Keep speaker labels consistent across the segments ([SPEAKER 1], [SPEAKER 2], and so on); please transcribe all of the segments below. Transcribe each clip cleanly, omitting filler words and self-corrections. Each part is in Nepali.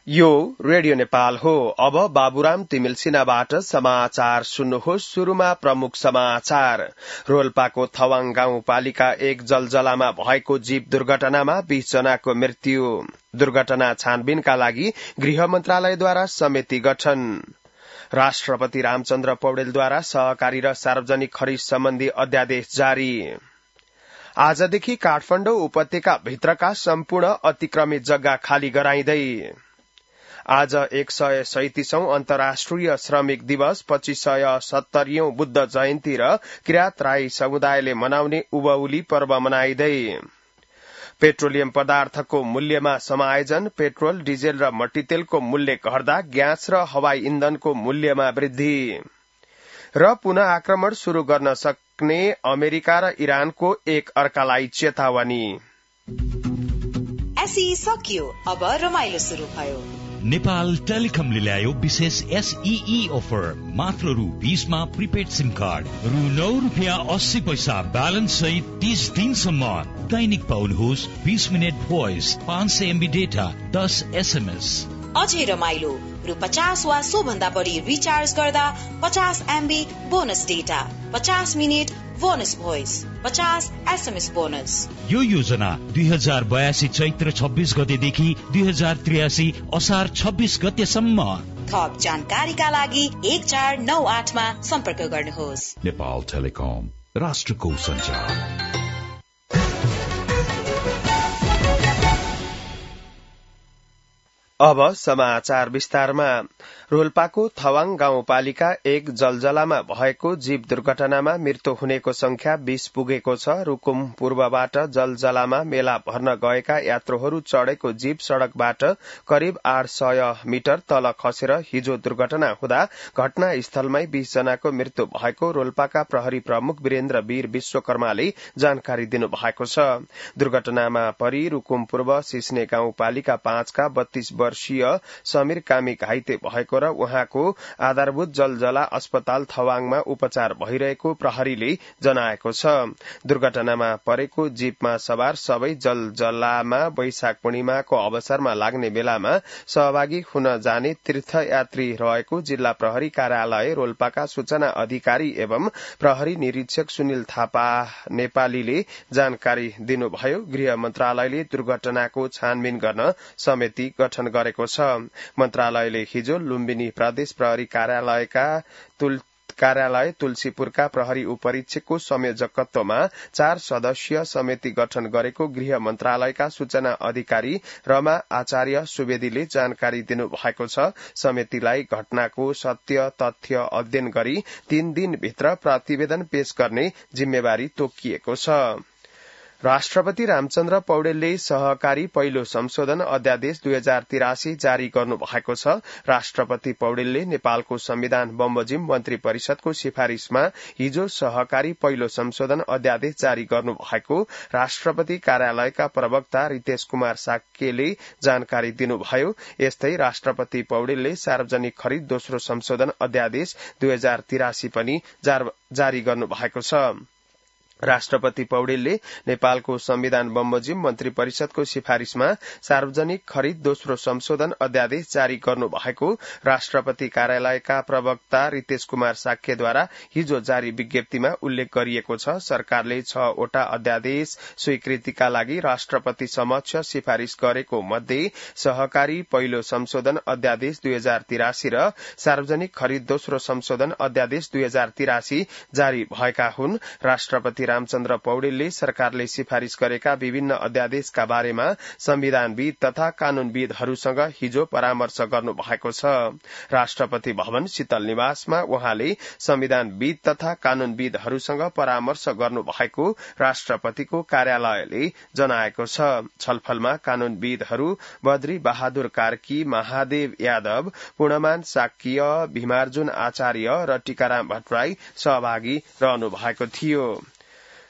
[SPEAKER 1] यो रेडियो नेपाल हो। अब बाबुराम तिमिल सिन्हाबाट समाचार सुन्नुहोस्। शुरूमा प्रमुख समाचार। रोल्पाको थवाङ गाउँपालिका 1 जलजलामा भएको जीव दुर्घटनामा 20 जनाको मृत्यु। दुर्घटना छानबिनका लागि गृह मन्त्रालयद्वारा समिति गठन। राष्ट्रपति रामचन्द्र पौडेलद्वारा सहकारी र सार्वजनिक खरिद सम्बन्धी अध्यादेश जारी। आजदेखि काठमाडौँ उपत्यका भित्रका सम्पूर्ण अतिक्रमित जग्गा खाली गराइँदै। आज 137औं अन्तर्राष्ट्रिय श्रमिक दिवस, 2570औं बुद्ध जयन्ती र किरात राई समुदायले मनाउने उभौली पर्व मनाइँदै। पेट्रोलियम पदार्थको मूल्यमा समायोजन। पेट्रोल, डिजेल र मट्टीतेलको मूल्य घट्दा ग्यास र हवाई इन्धनको मूल्यमा वृद्धि। र पुनः आक्रमण शुरू गर्न सक्ने अमेरिका र इरानको एक अर्कालाई चेतावनी।
[SPEAKER 2] एसई सकियो, अब रमाइलो शुरू भयो।
[SPEAKER 3] नेपाल टेलिकमले ल्यायो विशेष एसईई अफर। मात्र रु 20 मा प्रिपेड सिम कार्ड, रु 9.80 ब्यालेन्स सहित 30 दिनसम्म। दैनिक पाउनुहोस् 20 minute voice, 500 MB data, 10 SMS।
[SPEAKER 2] अझै रमाइलो, रु 50 वा सो भन्दा बढी रिचार्ज गर्दा 50 MB bonus data, 50 minute bonus voice, 50 SMS bonus.
[SPEAKER 3] यो योजना 2082 चैत्र 26 गतेदेखि 2083 असार 26 गतेसम्म।
[SPEAKER 2] थप जानकारीका लागि 1498 मा सम्पर्क गर्नुहोस्।
[SPEAKER 4] नेपाल टेलिकम, राष्ट्रको सञ्चार।
[SPEAKER 1] अब समाचार विस्तारमा। रोल्पाको थवाङ गाउँपालिका 1 जलजलामा भएको जीव दुर्घटनामा मृत्यु हुनेको संख्या 20 पुगेको छ। रुकुम पूर्वबाट जलजलामा मेला भर्न गएका यात्रुहरू चढेको जीव सड़कबाट करिब 800 मिटर तल खसेर हिजो दुर्घटना हुँदा घटनास्थलमै 20 जनाको मृत्यु भएको रोल्पाका प्रहरी प्रमुख वीरेन्द्र वीर विश्वकर्माले जानकारी दिनुभएको छ। दुर्घटनामा परि रुकुम पूर्व सिस्ने गाउँपालिका 5 का 32 वर्षीय समीर कामी घाइते भएको र उहाँको आधारभूत जलजला अस्पताल थवाङमा उपचार भइरहेको प्रहरीले जनाएको छ। दुर्घटनामा परेको जीपमा सवार सबै जलजलामा वैशाख पूर्णिमाको अवसरमा लाग्ने मेलामा सहभागी हुन जाने तीर्थयात्री रहेको जिल्ला प्रहरी कार्यालय रोल्पाका सूचना अधिकारी एवं प्रहरी निरीक्षक सुनिल थापा नेपालीले जानकारी दिनुभयो। गृह मन्त्रालयले दुर्घटनाको छानबिन गर्न समिति गठन गरेको छ। मन्त्रालयले हिजो लुम्बिनी प्रदेश प्रहरी कार्यालय तुलसीपुरका प्रहरी उपरीक्षकको संयोजकत्वमा 4 सदस्यीय समिति गठन गरेको गृह मन्त्रालयका सूचना अधिकारी रमा आचार्य सुवेदीले जानकारी दिनुभएको छ। समितिलाई घटनाको सत्य तथ्य अध्ययन गरी 3 दिनभित्र प्रतिवेदन पेश गर्ने जिम्मेवारी तोकिएको छ। राष्ट्रपति रामचन्द्र पौडेलले सहकारी पहिलो संशोधन अध्यादेश 2083 जारी गर्नु भएको छ। राष्ट्रपति पौडेलले नेपालको संविधान बमोजिम मन्त्री परिषदको सिफारिशमा हिजो सहकारी पहिलो संशोधन अध्यादेश जारी गर्नु भएको राष्ट्रपति कार्यालयका प्रवक्ता रितेश कुमार साक्यले जानकारी दिनुभयो। यस्तै राष्ट्रपति पौडेलले सार्वजनिक खरिद दोस्रो संशोधन अध्यादेश 2083 पनि जारी गर्नु भएको छ। राष्ट्रपति पौडेलले नेपालको संविधान बमोजिम मन्त्री परिषदको सिफारिशमा सार्वजनिक खरिद दोस्रो संशोधन अध्यादेश जारी गर्नु भएको राष्ट्रपति कार्यालयका प्रवक्ता रितेश कुमार साक्यद्वारा हिजो जारी विज्ञप्तिमा उल्लेख गरिएको छ। सरकारले 6 वटा अध्यादेश स्वीकृतिका लागि राष्ट्रपति समक्ष सिफारिश गरेको मध्ये सहकारी पहिलो संशोधन अध्यादेश 2083 र सार्वजनिक खरिद दोस्रो संशोधन अध्यादेश 2083 जारी भएका हुन्। राष्ट्रपति रामचन्द्र पौडेलले सरकारले सिफारिश गरेका विभिन्न अध्यादेशका बारेमा संविधानविद तथा कानूनविदहरूसँग हिजो परामर्श गर्नु भएको छ। राष्ट्रपति भवन शीतल निवासमा उहाँले संविधानविद तथा कानूनविदहरूसँग परामर्श गर्नु भएको राष्ट्रपतिको कार्यालयले जनाएको छ। छलफलमा कानूनविदहरू बद्री बहादुर कार्की, महादेव यादव, पूर्णमान साक्य, भीमार्जुन आचार्य र टीकाराम भट्टराई सहभागी रहनु भएको थियो।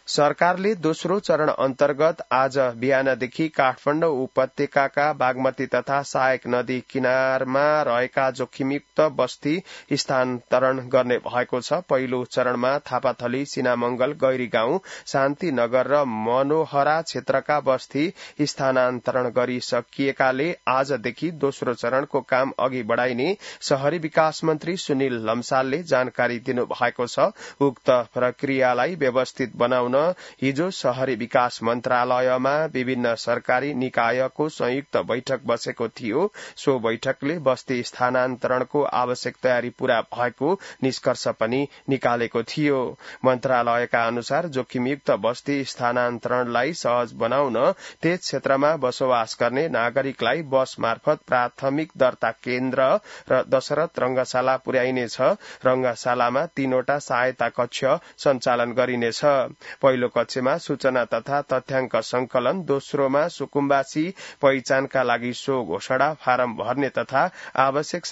[SPEAKER 1] सरकारले दोस्रो चरण अन्तर्गत आज बिहानदेखि काठमाडौँ उपत्यकाका बागमती तथा सहायक नदी किनारमा रहेका जोखिमयुक्त बस्ती स्थानान्तरण गर्ने भएको छ। पहिलो चरणमा थापाथली, सिनामंगल, गैरी गाउँ, शान्तिनगर र मनोहरा क्षेत्रका बस्ती स्थानान्तरण गरिसकिएकाले आजदेखि दोस्रो चरणको काम अघि बढ़ाइने शहरी विकास मन्त्री सुनिल लम्सालले जानकारी दिनु भएको छ। उक्त प्रक्रियालाई व्यवस्थित बनाउन हिजो शहरी विकास मन्त्रालयमा विभिन्न सरकारी निकायको संयुक्त बैठक बसेको थियो। सो बैठकले बस्ती स्थानान्तरणको आवश्यक तयारी पूरा भएको निष्कर्ष पनि निकालेको थियो। मन्त्रालयका अनुसार जोखिमयुक्त बस्ती स्थानान्तरणलाई सहज बनाउन त्यस क्षेत्रमा बसोबास गर्ने नागरिकलाई बस मार्फत प्राथमिक दर्ता केन्द्र र दशरथ रंगशाला पुर्याइनेछ। रंगशालामा 3वटा सहायता कक्ष सञ्चालन गरिनेछ। पहिलो कक्षमा सूचना तथा तथ्याङ्क संकलन, दोस्रोमा सुकुम्बासी पहिचानका लागि सो घोषणा फारम भर्ने तथा आवश्यक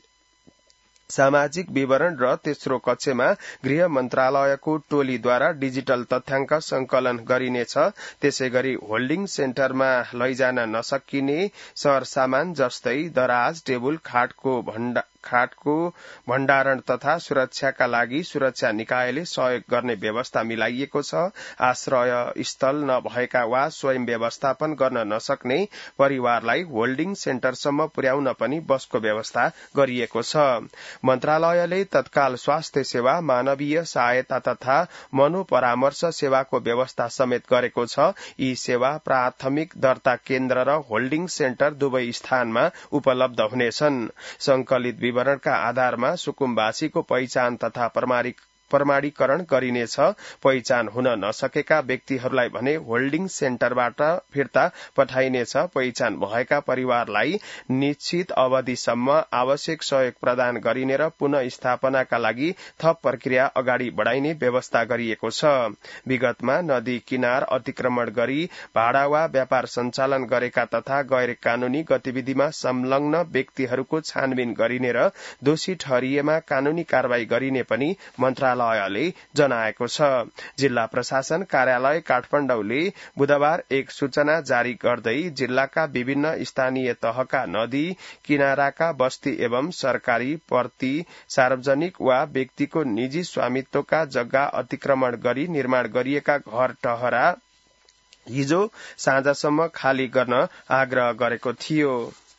[SPEAKER 1] सामाजिक विवरण र तेस्रो कक्षमा गृह मन्त्रालयको टोलीद्वारा डिजिटल तथ्याङ्क संकलन गरिनेछ। त्यसैगरी होल्डिङ सेन्टरमा लैजान नसकिने सरसामान जस्तै दराज, टेबुल, खाटको भण्डारण तथा सुरक्षाका लागि सुरक्षा निकायले सहयोग गर्ने व्यवस्था मिलाइएको छ। आश्रय स्थल नभएका वा स्वयं व्यवस्थापन गर्न नसक्ने परिवारलाई होल्डिङ सेन्टरसम्म पुर्याउन पनि बसको व्यवस्था गरिएको छ। मन्त्रालयले तत्काल स्वास्थ्य सेवा, मानवीय सहायता तथा मनोपरामर्श सेवाको व्यवस्था समेत गरेको छ। यी सेवा प्राथमिक दर्ता केन्द्र र होल्डिङ सेन्टर दुवै स्थानमा उपलब्ध हुनेछन्। संकलित विवरणका आधारमा सुकुम्बासीको पहिचान तथा प्रमाणीकरण गरिनेछ। पहिचान हुन नसकेका व्यक्तिहरूलाई भने होल्डिङ सेन्टरबाट फिर्ता पठाइनेछ। पहिचान भएका परिवारलाई निश्चित अवधिसम्म आवश्यक सहयोग प्रदान गरिने र पुनः स्थापनाका लागि थप प्रक्रिया अगाडि बढ़ाइने व्यवस्था गरिएको छ। विगतमा नदी किनार अतिक्रमण गरी भाडा वा व्यापार सञ्चालन गरेका तथा गैर कानूनी गतिविधिमा संलग्न व्यक्तिहरूको छानबिन गरिने र दोषी ठहरिएमा कानूनी कारवाही गरिने पनि मन्त्रालयले जनाएको छ। जिल्ला प्रशासन कार्यालय काठमाडौँले बुधबार एक सूचना जारी गर्दै जिल्लाका विभिन्न स्थानीय तहका नदी किनाराका बस्ती एवं सरकारी प्रति सार्वजनिक वा व्यक्तिको निजी स्वामित्वका जग्गा अतिक्रमण गरी निर्माण गरिएका घर टहरा हिजो साँझसम्म खाली गर्न आग्रह गरेको थियो।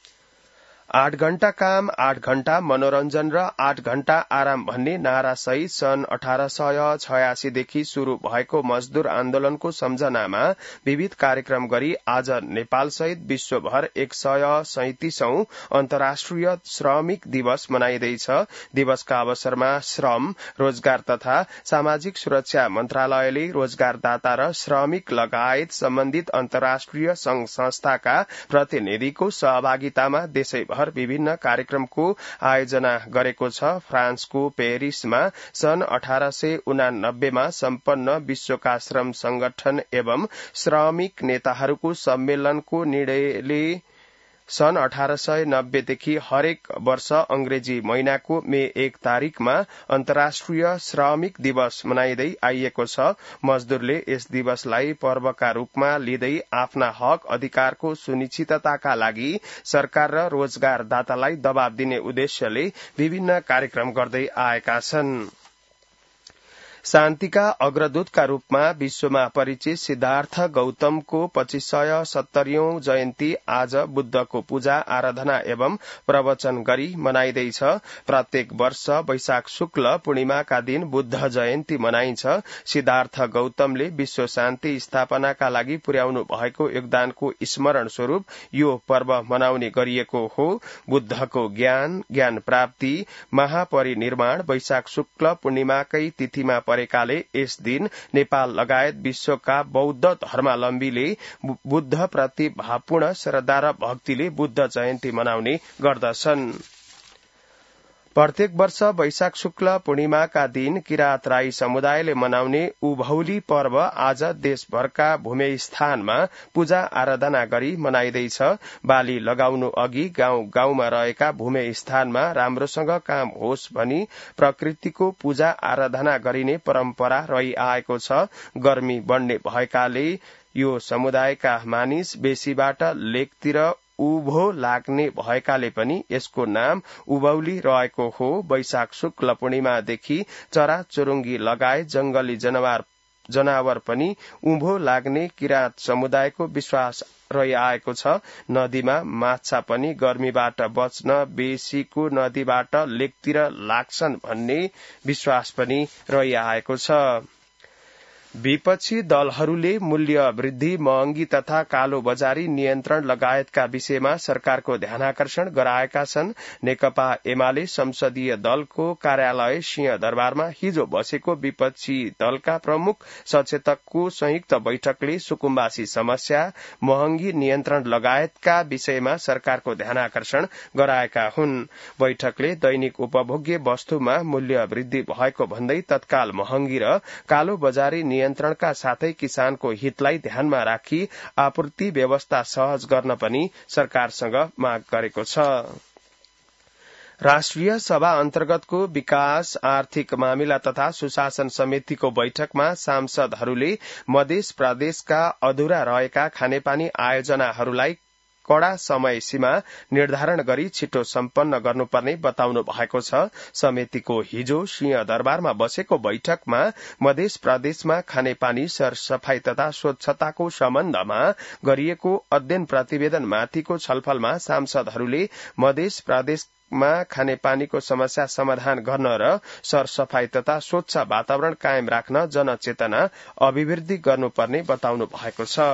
[SPEAKER 1] 8 घण्टा काम, 8 घण्टा मनोरञ्जन र 8 घण्टा आराम भन्ने नारासहित सन् 1886 देखि शुरू भएको मजदूर आन्दोलनको सम्झनामा विविध कार्यक्रम गरी आज नेपालसहित विश्वभर 137औं अन्तर्राष्ट्रिय श्रमिक दिवस मनाइँदैछ। दिवसका अवसरमा श्रम, रोजगार तथा सामाजिक सुरक्षा मन्त्रालयले रोजगारदाता र श्रमिक लगायत सम्बन्धित अन्तर्राष्ट्रिय संघ संस्थाका प्रतिनिधिको सहभागितामा देशैभर विभिन्न कार्यक्रमको आयोजना गरेको छ। फ्रान्सको पेरिसमा सन् 1889 मा सम्पन्न विश्वका श्रम संगठन एवं श्रमिक नेताहरूको सम्मेलनको निर्णयले सन् 1890 देखि हरेक वर्ष अंग्रेजी महिनाको मे 1 तारिकमा अन्तर्राष्ट्रिय श्रमिक दिवस मनाइँदै आइएको छ। मजदूरले यस दिवसलाई पर्वका रूपमा लिँदै आफ्ना हक अधिकारको सुनिश्चितताका लागि सरकार र रोजगारदातालाई दबाव दिने उद्देश्यले विभिन्न कार्यक्रम गर्दै आएका छन्। शान्तिका अग्रदूतका रूपमा विश्वमा परिचित सिद्धार्थ गौतमको 2570औं जयन्ती आज बुद्धको पूजा आराधना एवं प्रवचन गरी मनाइँदैछ। प्रत्येक वर्ष वैशाख शुक्ल पूर्णिमाका दिन बुद्ध जयन्ती मनाइन्छ। सिद्धार्थ गौतमले विश्व शान्ति स्थापनाका लागि पुर्याउनु भएको योगदानको स्मरण स्वरूप यो पर्व मनाउने गरिएको हो। बुद्धको ज्ञान प्राप्ति, महापरिनिर्वाण वैशाख शुक्ल पूर्णिमाकै तिथिमा परेकाले यस दिन नेपाल लगायत विश्वका बौद्ध धर्मावलम्बीले बुद्ध प्रति भावपूर्ण श्रद्धा र भक्तिले बुद्ध जयन्ती मनाउने गर्दछन्। प्रत्येक वर्ष वैशाख शुक्ल पूर्णिमाका दिन किरात राई समुदायले मनाउने उभौली पर्व आज देशभरका भूमि स्थानमा पूजा आराधना गरी मनाइँदैछ। बाली लगाउनु अघि गाउँ गाउँमा रहेका भूमि स्थानमा राम्रोसँग काम होस् भनी प्रकृतिको पूजा आराधना गरिने परम्परा रहिआएको छ। गर्मी बढ्ने भएकाले यो समुदायका मानिस बेसीबाट लेकतिर उभो लाग्ने भएकाले पनि यसको नाम उभौली रहेको हो। वैशाख शुक्ल पूर्णिमादेखि चराचुरुङ्गी लगायत जंगली जनावर पनि उभो लाग्ने किरात समुदायको विश्वास रहिआएको छ। नदीमा माछा पनि गर्मीबाट बच्न बेसीको नदीबाट लेकतिर लाग्छन् भन्ने विश्वास पनि रहिआएको छ। विपक्षी दलहरूले मूल्य वृद्धि, महँगी तथा कालो बजारी नियन्त्रण लगायतका विषयमा सरकारको ध्यानाकर्षण गराएका छन्। नेकपा एमाले संसदीय दलको कार्यालय सिंहदरबारमा हिजो बसेको विपक्षी दलका प्रमुख सचेतकको संयुक्त बैठकले सुकुम्बासी समस्या, महँगी नियन्त्रण लगायतका विषयमा सरकारको ध्यानाकर्षण गराएका हुन्। बैठकले दैनिक उपभोग्य वस्तुमा मूल्य वृद्धि भएको भन्दै तत्काल महँगी र कालो बजारी नियन्त्रणका साथै किसानको हितलाई ध्यानमा राखी आपूर्ति व्यवस्था सहज गर्न पनि सरकारसँग माग गरेको छ। राष्ट्रिय सभा अन्तर्गतको विकास, आर्थिक मामिला तथा सुशासन समितिको बैठकमा सांसदहरूले मध्य प्रदेशका अधूरा रहेका खानेपानी आयोजनाहरूलाई कड़ा समय सीमा निर्धारण गरी छिटो सम्पन्न गर्नुपर्ने बताउनु भएको छ। समितिको हिजो सिंहदरबारमा बसेको बैठकमा मध्य प्रदेशमा खानेपानी, सरसफाई तथा स्वच्छताको सम्बन्धमा गरिएको अध्ययन प्रतिवेदनमाथिको छलफलमा सांसदहरूले मध्य प्रदेशमा खानेपानीको समस्या समाधान गर्न र सरसफाई तथा स्वच्छ वातावरण कायम राख्न जनचेतना अभिवृद्धि गर्नुपर्ने बताउनु भएको छ।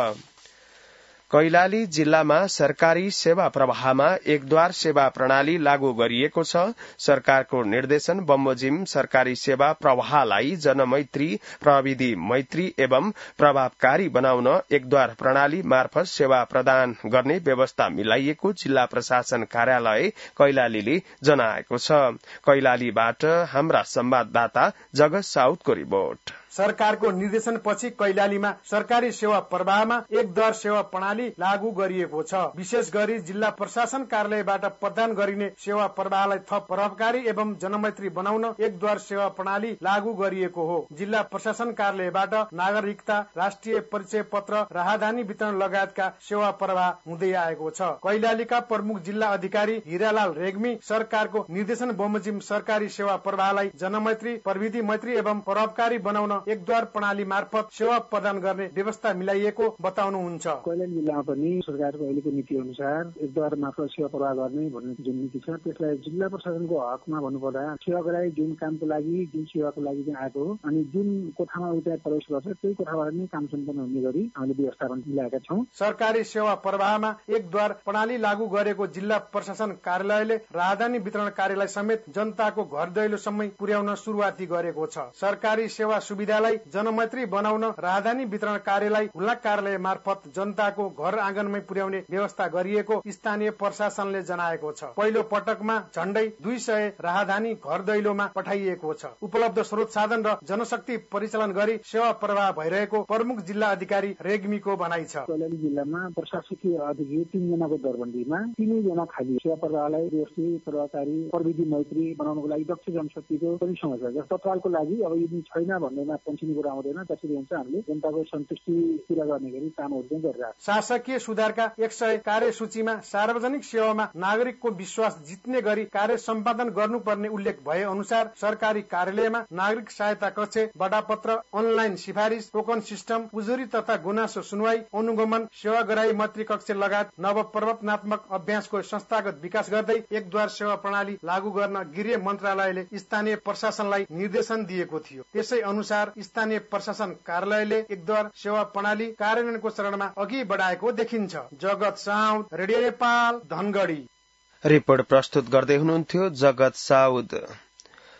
[SPEAKER 1] कैलाली जिल्लामा सरकारी सेवा प्रवाहमा एकद्वार सेवा प्रणाली लागू गरिएको छ। सरकारको निर्देशन बमोजिम सरकारी सेवा प्रवाहलाई जनमैत्री, प्रविधि मैत्री एवं प्रभावकारी बनाउन एकद्वार प्रणाली मार्फत सेवा प्रदान गर्ने व्यवस्था मिलाइएको जिल्ला प्रशासन कार्यालय कैलालीले जनाएको छ। कैलालीबाट हाम्रा संवाददाता जगत साउदको रिपोर्ट।
[SPEAKER 5] सरकारको निर्देशनपछि कैलालीमा सरकारी सेवा प्रवाहमा एकद्वार सेवा प्रणाली लागू गरिएको छ। विशेष गरी जिल्ला प्रशासन कार्यालयबाट प्रदान गरिने सेवा प्रवाहलाई थप प्रभावकारी एवं जनमैत्री बनाउन एकद्वार सेवा प्रणाली लागू गरिएको हो। जिल्ला प्रशासन कार्यालयबाट नागरिकता, राष्ट्रिय परिचय पत्र, राहदानी वितरण लगायतका सेवा प्रवाह हुँदै आएको छ। कैलालीका प्रमुख जिल्ला अधिकारी हिरालाल रेग्मी सरकारको निर्देशन बमोजिम सरकारी सेवा प्रवाहलाई जनमैत्री, प्रविधि मैत्री एवं प्रभावकारी बनाउन एकद्वार प्रणाली मार्फत सेवा प्रदान गर्ने व्यवस्था मिलाइएको बताउनुहुन्छ।
[SPEAKER 6] कैलाली जिल्लामा पनि सरकारको अहिलेको नीति अनुसार एकद्वार मार्फत सेवा प्रवाह गर्ने भन्ने जुन नीति छ त्यसलाई जिल्ला प्रशासनको हकमा भन्नुपर्दा सेवाको जुन कामको लागि जुन सेवाको लागि चाहिँ आएको हो अनि जुन कोठामा उता प्रवेश गर्छ त्यही कोठाबाट नै काम सम्पन्न हुने गरी हामीले व्यवस्थापन मिलाएका छौं।
[SPEAKER 5] सरकारी सेवा प्रवाहमा एकद्वार प्रणाली लागू गरेको जिल्ला प्रशासन कार्यालयले राहदानी वितरण कार्यलाई समेत जनताको घर दैलोसम्मै पुर्याउन सुरुवाती गरेको छ। सरकारी सेवा सुविधालाई जनमैत्री बनाउन राहदानी वितरण कार्यलाई हुलाक कार्यालय मार्फत जनताको घर आँगनमै पुर्याउने व्यवस्था गरिएको स्थानीय प्रशासनले जनाएको छ। पहिलो पटकमा झण्डै 200 राहदानी घर दैलोमा पठाइएको छ। उपलब्ध स्रोत साधन र जनशक्ति परिचालन गरी सेवा प्रवाह भइरहेको प्रमुख जिल्ला अधिकारी रेग्मीको भनाइ छ।
[SPEAKER 6] कैलाली जिल्लामा प्रशासकीय अधिकारी 3 जनाको दरबन्दीमा 3 जना खाली सेवा प्रवाहलाई व्यवस्थित, प्रभावकारी, प्रविधि मैत्री बनाउनको लागि दक्ष जनशक्तिको पनि समस्या छ। तत्कालको लागि अब यदि छैन भन्नेमा पन्छिने कुरा आउँदैन। त्यसरी हुन्छ हामीले जनताको सन्तुष्टि पूरा गर्ने गरी कामहरू चाहिँ गरिरहेका छौं।
[SPEAKER 5] शासकीय सुधारका 100 कार्यसूचीमा सार्वजनिक सेवामा नागरिकको विश्वास जित्ने गरी कार्य सम्पादन गर्नुपर्ने उल्लेख भए अनुसार सरकारी कार्यालयमा नागरिक सहायता कक्ष, बडापत्र, अनलाइन सिफारिस, टोकन सिस्टम, उजुरी तथा गुनासो सुनवाई, अनुगमन, सेवाग्राही मैत्री कक्ष लगायत नव प्रवर्तनात्मक अभ्यासको संस्थागत विकास गर्दै एकद्वार सेवा प्रणाली लागू गर्न गृह मन्त्रालयले स्थानीय प्रशासनलाई निर्देशन दिएको थियो। त्यसै अनुसार स्थानीय प्रशासन कार्यालयले एकद्वार सेवा प्रणाली कार्यान्वयनको चरणमा अघि बढाएको देखिन्छ। जगत साउद, रेडियो नेपाल, धनगढ़ी।
[SPEAKER 1] रिपोर्ट प्रस्तुत गर्दै हुनुहुन्थ्यो जगत साउद।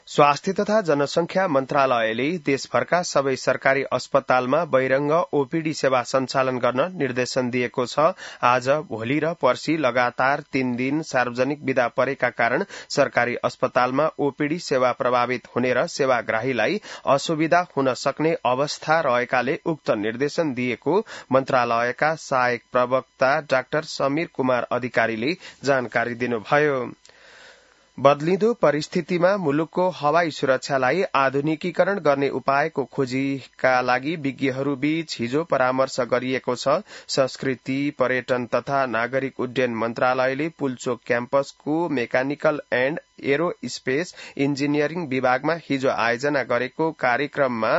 [SPEAKER 1] स्वास्थ्य तथा जनसंख्या मन्त्रालयले देशभरका सबै सरकारी अस्पतालमा बहिरंग ओपीडी सेवा सञ्चालन गर्न निर्देशन दिएको छ। आज भोलि र पर्सि लगातार 3 दिन सार्वजनिक बिदा परेका कारण सरकारी अस्पतालमा ओपीडी सेवा प्रभावित हुने र सेवाग्राहीलाई असुविधा हुन सक्ने अवस्था रहेकाले उक्त निर्देशन दिएको मन्त्रालयका सहायक प्रवक्ता डाक्टर समीर कुमार अधिकारीले जानकारी दिनुभयो। बदलिँदो परिस्थितिमा मुलुकको हवाई सुरक्षालाई आधुनिकीकरण गर्ने उपायको खोजीका लागि विज्ञहरूबीच हिजो परामर्श गरिएको छ। संस्कृति, पर्यटन तथा नागरिक उड्डयन मन्त्रालयले पुल्चोक क्याम्पसको मेकानिकल एण्ड एरोस्पेस इन्जिनियरिङ विभागमा हिजो आयोजना गरेको कार्यक्रममा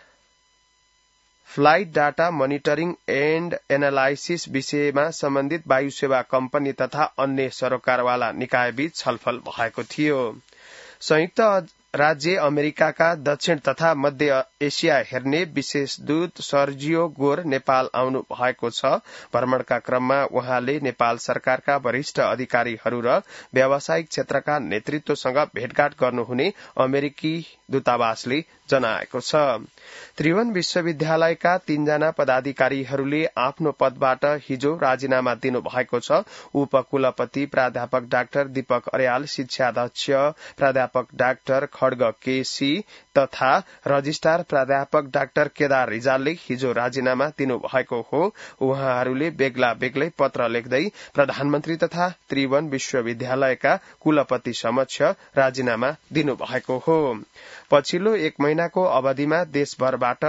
[SPEAKER 1] flight data monitoring and analysis विषयमा सम्बन्धित वायु सेवा कम्पनी तथा अन्य सरोकारवाला निकायबीच छलफल भएको थियो। संयुक्त राज्य अमेरिकाका दक्षिण तथा मध्य एशिया हेर्ने विशेष दूत सर्जियो गोर नेपाल आउनु भएको छ। भ्रमणका क्रममा उहाँले नेपाल सरकारका वरिष्ठ अधिकारीहरू र व्यावसायिक क्षेत्रका नेतृत्वसँग भेटघाट गर्नुहुने अमेरिकी दूतावासले जनाएको छ। त्रिभुवन विश्वविद्यालयका 3 जना पदाधिकारीहरूले आफ्नो पदबाट हिजो राजीनामा दिनु भएको छ। उपकुलपति प्राध्यापक डाक्टर दीपक अर्याल, शिक्षाध्यक्ष प्राध्यापक डाक्टर खड्ग केसी तथा रजिस्ट्रार प्राध्यापक डाक्टर केदार रिजालले हिजो राजीनामा दिनु भएको हो। उहाँहरूले बेग्ला बेग्लै पत्र लेख्दै प्रधानमन्त्री तथा त्रिभुवन विश्वविद्यालयका कुलपति समक्ष राजीनामा दिनु भएको हो। पछिल्लो 1 महिनाको अवधिमा देशभरबाट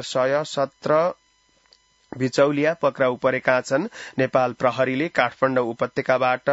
[SPEAKER 1] 417 बिचौलिया पक्राउ परेका छन्। नेपाल प्रहरीले काठमाडौँ उपत्यकाबाट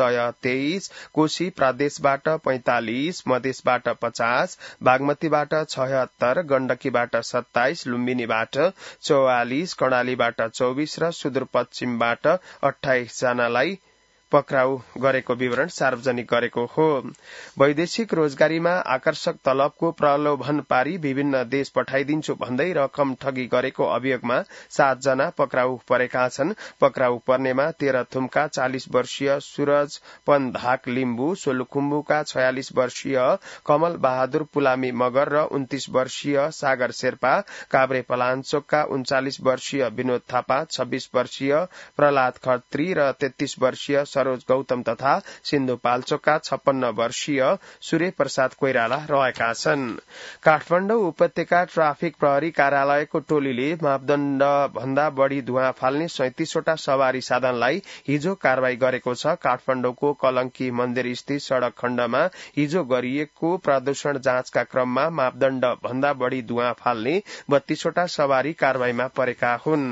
[SPEAKER 1] 123, कोशी प्रदेशबाट 45, मधेसबाट 50, बागमतीबाट 76, गण्डकीबाट 27, लुम्बिनीबाट 44, कर्णालीबाट 24 र सुदूरपश्चिमबाट 28 जनालाई पक्राउ गरेको विवरण सार्वजनिक गरेको हो। वैदेशिक रोजगारीमा आकर्षक तलबको प्रलोभन पारी विभिन्न देश पठाइदिन्छु भन्दै रकम ठगी गरेको अभियोगमा 7 जना पक्राउ परेका छन्। पक्राउ पर्नेमा तेह्रथुमका 40 वर्षीय सूरज पन्धाक लिम्बू, सोलुखुम्बुका 46 वर्षीय कमल बहादुर पुलामी मगर र 29 वर्षीय सागर शेर्पा, काभ्रे पलाञ्चोकका 39 वर्षीय विनोद थापा, 26 वर्षीय प्रहलाद खत्री र 33 वर्षीय सरोज गौतम तथा सिन्धुपाल्चोकका 56 वर्षीय सूर्य प्रसाद कोइराला रहेका छन्। काठमाडौँ उपत्यका ट्राफिक प्रहरी कार्यालयको टोलीले मापदण्ड भन्दा बढ़ी धुवाँ फाल्ने 37 वटा सवारी साधनलाई हिजो कारवाही गरेको छ। काठमाडौँको कलंकी मन्दिर स्थित सड़क खण्डमा हिजो गरिएको प्रदूषण जाँचका क्रममा मापदण्ड भन्दा बढ़ी धुवाँ फाल्ने 32 वटा सवारी कारवाहीमा परेका हुन्।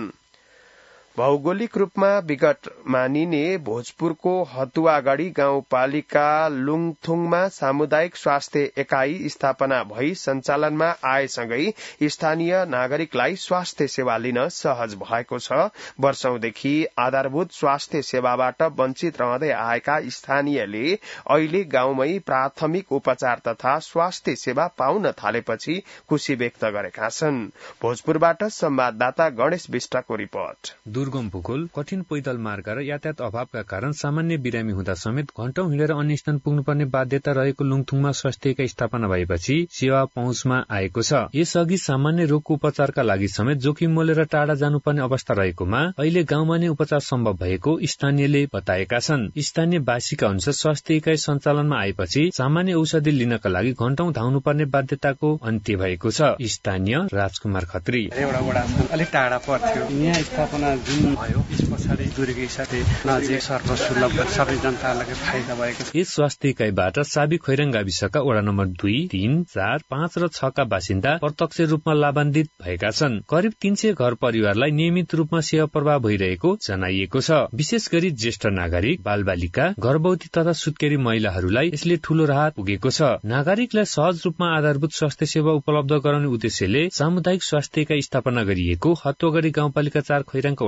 [SPEAKER 1] भौगोलिक रूपमा विकट मानिने भोजपुरको हतुवागढ़ी गाउँपालिका लुङथुङमा सामुदायिक स्वास्थ्य एकाई स्थापना भई सञ्चालनमा आएसँगै स्थानीय नागरिकलाई स्वास्थ्य सेवा लिन सहज भएको छ। वर्षौंदेखि आधारभूत स्वास्थ्य सेवाबाट वञ्चित रहँदै आएका स्थानीयले अहिले गाउँमै प्राथमिक उपचार तथा स्वास्थ्य सेवा पाउन थालेपछि खुशी व्यक्त गरेका छन्। भोजपुरबाट संवाददाता गणेश विष्टको रिपोर्ट।
[SPEAKER 7] दुर्गम भूगोल, कठिन पैदल मार्ग र यातायात अभावका कारण सामान्य बिरामी हुँदा समेत घण्टौं हिँडेर अन्य स्थान पुग्नुपर्ने बाध्यता रहेको लुङथुङमा स्वास्थ्यका स्थापना भएपछि सेवा पहुँचमा आएको छ। यसअघि सामान्य रोगको उपचारका लागि समेत जोखिम मोलेर टाढा जानुपर्ने अवस्था रहेकोमा अहिले गाउँमा नै उपचार सम्भव भएको स्थानीयले बताएका छन्। स्थानीयवासीका अनुसार स्वास्थ्य इकाई सञ्चालनमा आएपछि सामान्य औषधि लिनका लागि घण्टौं धाउनुपर्ने बाध्यताको अन्त्य भएको छ। स्थानीय राजकुमार खत्री
[SPEAKER 8] अलिक टाढा पर्थ्यो, यहाँ स्थापना भयो, यस पछाडि दुर्गै साथै नजिक सर्वसुलभ सबै जनतालाई फाइदा भएको छ।
[SPEAKER 7] यस स्वास्थ्य इकाइबाट साबी खैरङ गाविसका वडा नम्बर 2, 3, 4, 5 र 6 का बासिन्दा प्रत्यक्ष रूपमा लाभान्वित भएका छन्। करिब 300 घर परिवारलाई नियमित रूपमा सेवा प्रवाह भइरहेको जनाइएको छ। विशेष गरी ज्येष्ठ नागरिक, बालबालिका, गर्भवती तथा सुत्केरी महिलाहरूलाई यसले ठूलो राहत पुगेको छ। नागरिकलाई सहज रूपमा आधारभूत स्वास्थ्य सेवा उपलब्ध गराउने उद्देश्यले सामुदायिक स्वास्थ्य इकाइ स्थापना गरिएको हतुवागढ़ी गाउँपालिका 4 खैरङका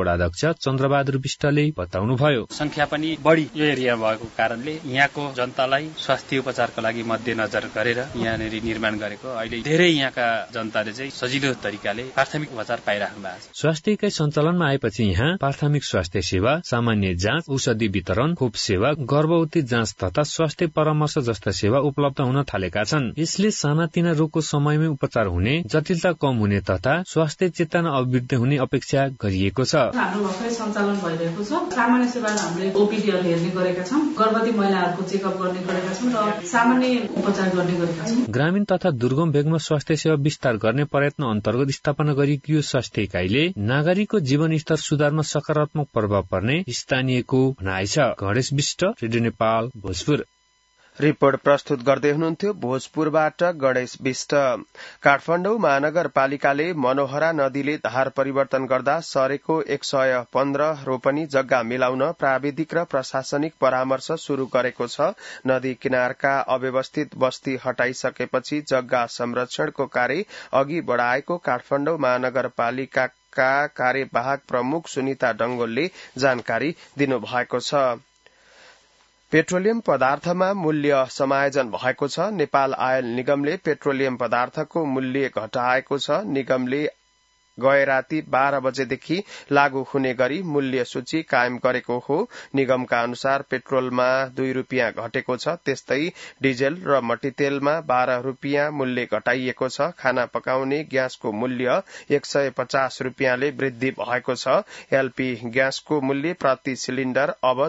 [SPEAKER 7] बोर्ड अध्यक्ष चन्द्रबहादुर विष्टले बताउनुभयो।
[SPEAKER 8] संख्या पनि बढी यो एरिया भएको कारणले यहाँको जनतालाई स्वास्थ्य उपचारको लागि मध्यनजर गरेर यहाँनिर निर्माण गरेको अहिले धेरै यहाँका जनताले चाहिँ सजिलो तरिकाले प्राथमिक उपचार पाइराख्नु भएको छ।
[SPEAKER 7] स्वास्थ्य इकाइ सञ्चालनमा आएपछि यहाँ प्राथमिक स्वास्थ्य सेवा, सामान्य जाँच, औषधि वितरण, खोप सेवा, गर्भवती जाँच तथा स्वास्थ्य परामर्श जस्ता सेवा उपलब्ध हुन थालेका छन्। यसले सानातिना रोगको समयमै उपचार हुने, जटिलता कम हुने तथा स्वास्थ्य चेतना अभिवृद्धि हुने अपेक्षा गरिएको छ।
[SPEAKER 9] हाम्रो भर्खरै सञ्चालन भइरहेको छ। सामान्य सेवा हामीले ओपीडीहरू हेर्ने गरेका छौं, गर्भवती महिलाहरूको चेकअप गर्ने गरेका छौं र सामान्य उपचार गर्ने गरेका छौं।
[SPEAKER 7] ग्रामीण तथा दुर्गम भेगमा स्वास्थ्य सेवा विस्तार गर्ने प्रयत्न अन्तर्गत स्थापना गरिएको यो स्वास्थ्य इकाइले नागरिकको जीवन स्तर सुधारमा सकारात्मक प्रभाव पर्ने स्थानीयको भनाइ छ। गणेश विष्ट, रेडियो नेपाल, भोजपुर।
[SPEAKER 1] रिपोर्ट प्रस्तुत गर्दै हुनुहुन्थ्यो भोजपुरबाट गणेश विष्ट। काठमाडौँ महानगरपालिकाले मनोहरा नदीले धार परिवर्तन गर्दा सरेको 115 रोपनी जग्गा मिलाउन प्राविधिक र प्रशासनिक परामर्श शुरू गरेको छ। नदी किनारका अव्यवस्थित बस्ती हटाइसकेपछि जग्गा संरक्षणको कार्य अघि बढ़ाएको काठमाडौँ महानगरपालिकाका कार्यवाहक प्रमुख सुनिता डंगोलले जानकारी दिनुभएको छ। पेट्रोलियम पदार्थमा मूल्य समायोजन भएको छ। नेपाल आयल निगमले पेट्रोलियम पदार्थको मूल्य घटाएको छ। निगमले गए राति 12 बजेदेखि लागू हुने गरी मूल्य सूची कायम गरेको हो। निगमका अनुसार पेट्रोलमा 2 रुपियाँ घटेको छ। त्यस्तै डिजेल र मट्टीतेलमा 12 रुपियाँ मूल्य घटाइएको छ। खाना पकाउने ग्यासको मूल्य 150 रुपियाँले वृद्धि भएको छ। एलपी ग्यासको मूल्य प्रति सिलिण्डर अब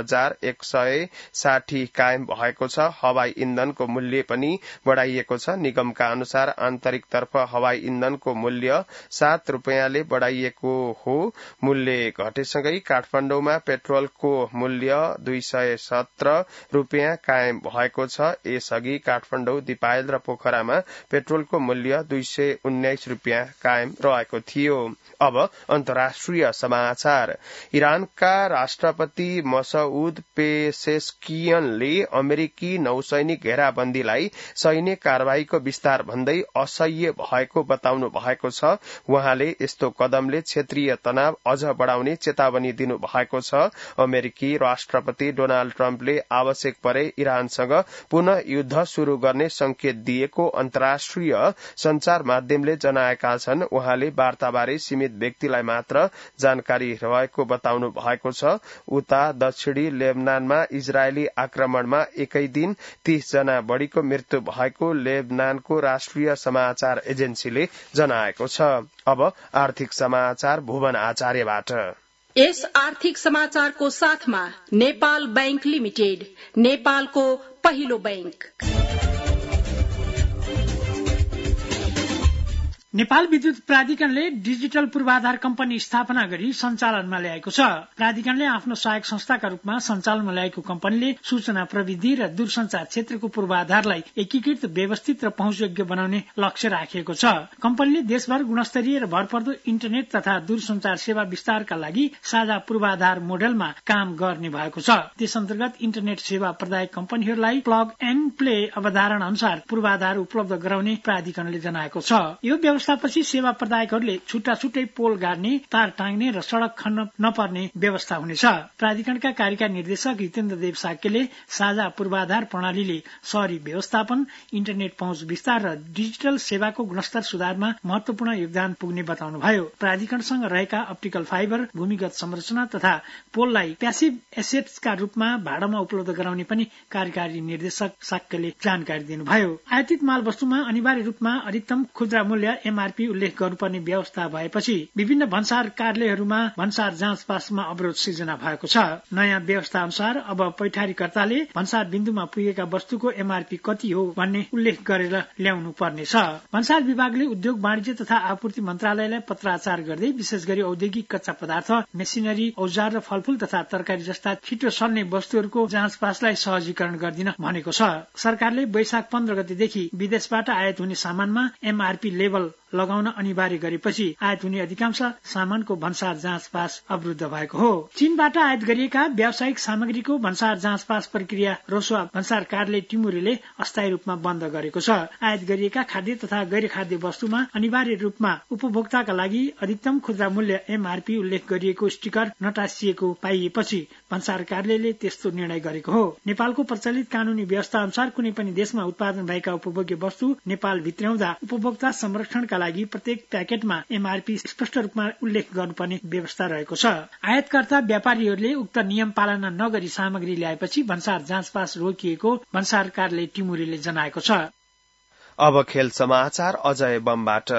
[SPEAKER 1] 2160 कायम भएको छ। हवाई इन्धनको मूल्य पनि बढ़ाइएको छ। निगमका अनुसार आन्तरिकतर्फ हवाई इन्धनको मूल्य 7 रुपियाँले बढ़ाइएको हो। मूल्य घटेसँगै काठमाडौँमा पेट्रोलको मूल्य 217 रुपियाँ कायम भएको छ। यसअघि काठमाडौँ, दिपायल र पोखरामा पेट्रोलको मूल्य 219 रुपियाँ कायम रहेको थियो। अब अन्तर्राष्ट्रिय समाचार। इरानका राष्ट्रपति मसउद पेसेस्कियनले अमेरिकी नौसैनिक घेराबन्दीलाई सैन्य कारवाहीको विस्तार भन्दै असह्य भएको बताउनु भएको छ। उहाँले यस्तो कदमले क्षेत्रीय तनाव अझ बढ़ाउने चेतावनी दिनु भएको छ। अमेरिकी राष्ट्रपति डोनाल्ड ट्रम्पले आवश्यक परे इरानसँग पुनः युद्ध शुरू गर्ने संकेत दिएको अन्तर्राष्ट्रिय संचार माध्यमले जनाएका छन्। उहाँले वार्ताबारे सीमित व्यक्तिलाई मात्र जानकारी रहेको बताउनु भएको छ। उता दक्षिणी लेबनानमा इजरायली आक्रमणमा एकै दिन 30 जना बढ़ीको मृत्यु भएको लेबनानको राष्ट्रिय समाचार एजेन्सीले जनाएको छ। अब आर्थिक समाचार भुवन आचार्यबाट।
[SPEAKER 10] यस आर्थिक समाचारको साथमा नेपाल बैंक लिमिटेड, नेपालको पहिलो बैंक।
[SPEAKER 11] नेपाल विद्युत प्राधिकरणले डिजिटल पूर्वाधार कम्पनी स्थापना गरी सञ्चालनमा ल्याएको छ। प्राधिकरणले आफ्नो सहायक संस्थाका रूपमा सञ्चालनमा ल्याएको कम्पनीले सूचना प्रविधि र दूरसञ्चार क्षेत्रको पूर्वाधारलाई एकीकृत, व्यवस्थित र पहुँचयोग्य बनाउने लक्ष्य राखिएको छ। कम्पनीले देशभर गुणस्तरीय र भरपर्दो इन्टरनेट तथा दूरसञ्चार सेवा विस्तारका लागि साझा पूर्वाधार मोडेलमा काम गर्ने भएको छ। त्यस अन्तर्गत इन्टरनेट सेवा प्रदायक कम्पनीहरूलाई प्लग एन्ड प्ले अवधारणा अनुसार पूर्वाधार उपलब्ध गराउने प्राधिकरणले जनाएको छ। यो व्यवस्थापछि सेवा प्रदायकहरूले छुट्टा छुट्टै पोल गाड्ने, तार टाँग्ने र सड़क खन्न नपर्ने व्यवस्था हुनेछ। प्राधिकरणका कार्यकारी निर्देशक हितेन्द्र देव साक्यले साझा पूर्वाधार प्रणालीले शहरी व्यवस्थापन, इन्टरनेट पहुँच विस्तार र डिजिटल सेवाको गुणस्तर सुधारमा महत्वपूर्ण योगदान पुग्ने बताउनुभयो। प्राधिकरणसँग रहेका अप्टिकल फाइबर, भूमिगत संरचना तथा पोललाई प्यासिभ एसेट्सका रूपमा भाडामा उपलब्ध गराउने पनि कार्यकारी निर्देशक साक्यले जानकारी दिनुभयो। आयातित माल वस्तुमा अनिवार्य रूपमा अधिकतम खुद्रा मूल्य एमआरपी उल्लेख गर्नुपर्ने व्यवस्था भएपछि विभिन्न भन्सार कार्यालयहरूमा भन्सार जाँच पासमा अवरोध सिर्जना भएको छ। नयाँ व्यवस्था अनुसार अब पैठारीकर्ताले भन्सार बिन्दुमा पुगेका वस्तुको एमआरपी कति हो भन्ने उल्लेख गरेर ल्याउनु पर्नेछ। भन्सार विभागले उद्योग वाणिज्य तथा आपूर्ति मन्त्रालयलाई पत्राचार गर्दै विशेष गरी औद्योगिक कच्चा पदार्थ, मेसिनरी, औजार र फलफूल तथा तरकारी जस्ता छिटो सल्ने वस्तुहरूको जाँच पासलाई सहजीकरण गरिदिन भनेको छ। सरकारले वैशाख 15 गतेदेखि विदेशबाट आयात हुने सामानमा एमआरपी लेभल लगाउन अनिवार्य गरेपछि आयात हुने अधिकांश सामानको भन्सार जाँच पास अवरुद्ध भएको हो। चीनबाट आयात गरिएका व्यावसायिक सामग्रीको भन्सार जाँच पास प्रक्रिया रोसुवा भन्सार कार्यालय टिमुरेले अस्थायी रूपमा बन्द गरेको छ। आयात गरिएका खाद्य तथा गैर खाद्य वस्तुमा अनिवार्य रूपमा उपभोक्ताका लागि अधिकतम खुद्रा मूल्य एमआरपी उल्लेख गरिएको स्टिकर नटाँसिएको पाइएपछि भन्सार कार्यालयले त्यस्तो निर्णय गरेको हो। नेपालको प्रचलित कानूनी व्यवस्था अनुसार कुनै पनि देशमा उत्पादन भएका उपभोग्य वस्तु नेपाल भित्र्याउँदा उपभोक्ता संरक्षणका लागि प्रत्येक प्याकेटमा एमआरपी स्पष्ट रूपमा उल्लेख गर्नुपर्ने व्यवस्था रहेको छ। आयातकर्ता व्यापारीहरूले उक्त नियम पालना नगरी सामग्री ल्याएपछि भन्सार जाँच पास रोकिएको भन्सार कार्यालय टिमुरेले जनाएको छ।
[SPEAKER 1] अब खेल समाचार अजय बमबाट।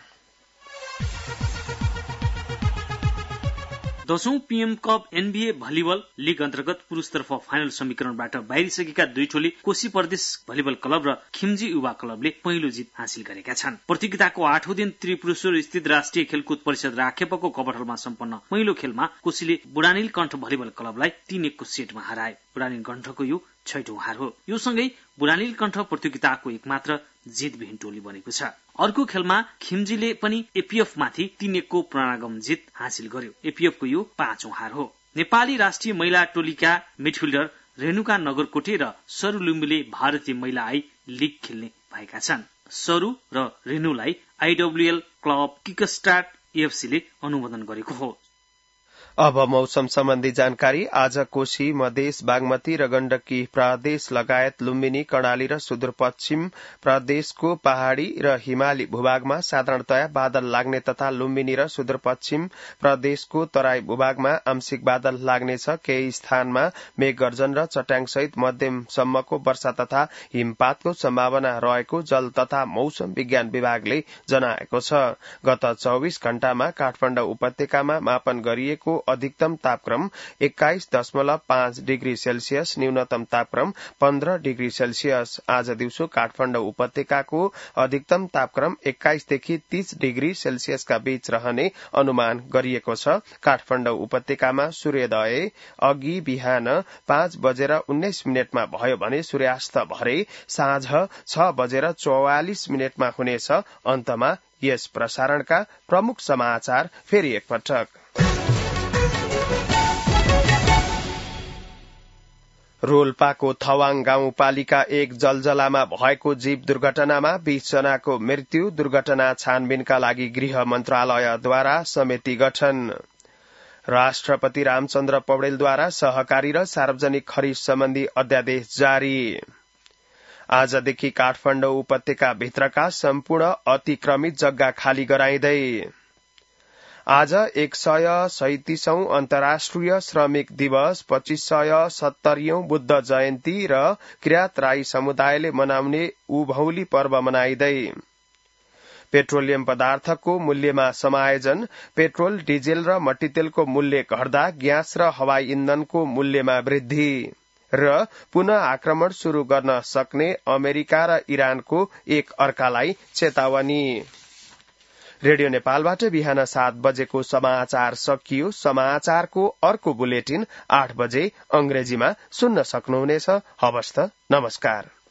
[SPEAKER 12] 10औं PM cup NBA volleyball league अन्तर्गत पुरुषतर्फ फाइनल समीकरणबाट बाहिरिसकेका दुई टोली कोशी प्रदेश भलिबल क्लब र खिम्जी युवा क्लबले पहिलो जित हासिल गरेका छन्। प्रतियोगिताको 8औं दिन त्रिपुरेश्वर स्थित राष्ट्रिय खेलकुद परिषद राखेपको कवरहलमा सम्पन्न पहिलो खेलमा कोशीले बुढानील कण्ठ भलिबल क्लबलाई 3-1 को सेटमा हराए। बुढानील कण्ठको यो 6औं हार हो। यो सँगै बुढानील कण्ठ प्रतियोगिताको एकमात्र जितविहीन टोली बनेको छ। अर्को खेलमा खिम्जीले पनि एपीएफ माथि 3-1 को प्रणागम जित हासिल गर्यो। एपीएफको यो 5औं हार हो। नेपाली राष्ट्रिय महिला टोलीका मिडफिल्डर रेणुका नगरकोटे र सरू लुम्बुले भारतीय महिला आई लीग खेल्ने भएका छन्। सरू र रेणुलाई आईडब्ल्यूएल क्लब किकस्टार्ट एएफसीले अनुमोदन गरेको हो।
[SPEAKER 1] अब मौसम सम्बन्धी जानकारी। आज कोशी, मधेस, बागमती र गण्डकी प्रदेश लगायत लुम्बिनी, कर्णाली र सुदूरपश्चिम प्रदेशको पहाड़ी र हिमाली भूभागमा साधारणतया बादल लाग्ने तथा लुम्बिनी र सुदूरपश्चिम प्रदेशको तराई भूभागमा आंशिक बादल लाग्नेछ। केही स्थानमा मेघगर्जन र चट्याङसहित मध्यमसम्मको वर्षा तथा हिमपातको सम्भावना रहेको जल तथा मौसम विज्ञान विभागले जनाएको छ। गत 24 घण्टामा काठमाडौँ उपत्यकामा मापन गरिएको अधिकतम तापक्रम 21.5 डिग्री सेल्सियस, न्यूनतम तापक्रम 15 डिग्री सेल्सियस। आज दिउँसो काठमाडौँ उपत्यकाको अधिकतम तापक्रम 21 देखि 30 डिग्री सेल्सियसका बीच रहने अनुमान गरिएको छ। काठमाडौँ उपत्यकामा सूर्योदय अघि बिहान 5:19 भयो भने सूर्यास्त भरे साँझ 6:44 हुनेछ। अन्तमा यस प्रसारणका प्रमुख समाचार फेरि एकपटक। रोल्पाको थवाङ गाउँपालिका 1 जलजलामा भएको जीव दुर्घटनामा 20 जनाको मृत्यु। दुर्घटना छानबिनका लागि गृह मन्त्रालयद्वारा समिति गठन। राष्ट्रपति रामचन्द्र पौडेलद्वारा सहकारी र सार्वजनिक खरिद सम्बन्धी अध्यादेश जारी। आजदेखि काठमाडौँ उपत्यका भित्रका सम्पूर्ण अतिक्रमित जग्गा खाली गराइँदै। आज 137औं अन्तर्राष्ट्रिय श्रमिक दिवस, 2570औं बुद्ध जयन्ती र किरात राई समुदायले मनाउने उभौली पर्व मनाइँदै। पेट्रोलियम पदार्थको मूल्यमा समायोजन। पेट्रोल, डिजेल र मट्टीतेलको मूल्य घट्दा ग्यास र हवाई इन्धनको मूल्यमा वृद्धि। र पुनः आक्रमण शुरू गर्न सक्ने अमेरिका र इरानको एक अर्कालाई चेतावनी। रेडियो नेपालबाट बिहान 7 बजेको समाचार सकियो। समाचारको अर्को बुलेटिन 8 बजे अंग्रेजीमा सुन्न सक्नुहुनेछ। हवस् त, नमस्कार।